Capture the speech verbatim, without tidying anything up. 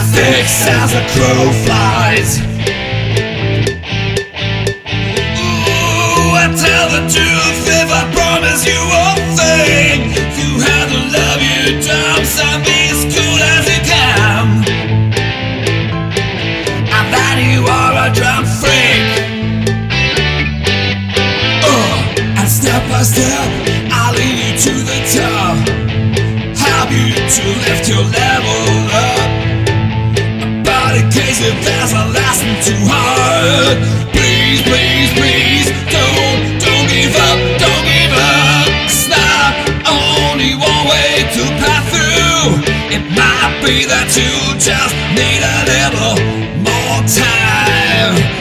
fix as a crow flies. Ooh, I tell the truth if I promise you one thing. You have to love your dumps and be as cool as you can. And that you are a drum freak. Uh, and step by step I'll lead you to the top. Help you to lift your level up. But in case if there's a lesson too hard, please, please, please don't, don't give up, don't give up. It's not only one way to pass through. It might be that you just need a little more time.